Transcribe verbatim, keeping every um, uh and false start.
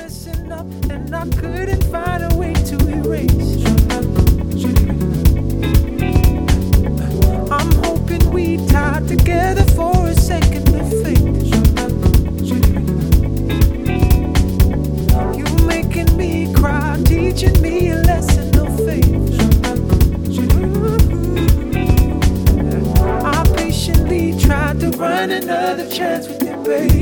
messing up and I couldn't find a way to erase. I'm hoping we tie together for a second of faith. You making me cry, teaching me a lesson of faith. I patiently tried to run another chance with you, baby.